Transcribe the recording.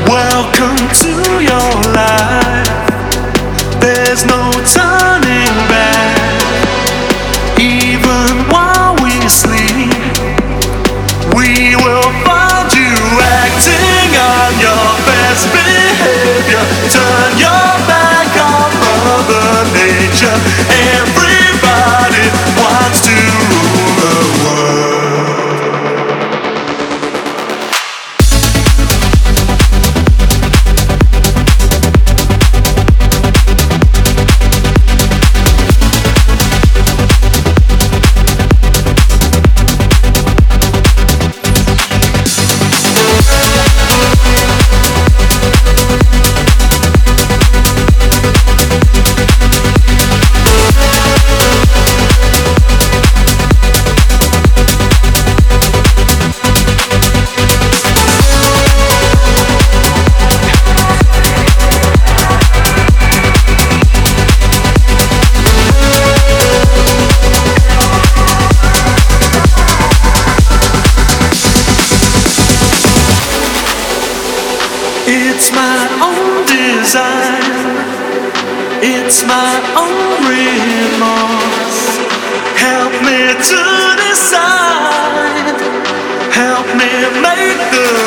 Welcome to your life. There's no turning back. Even while we sleep, we will find you acting on your best behavior. Turn your back on Mother Nature. Everybody wants to rule the world. It's my own design, it's my own remorse. Help me to decide, help me make the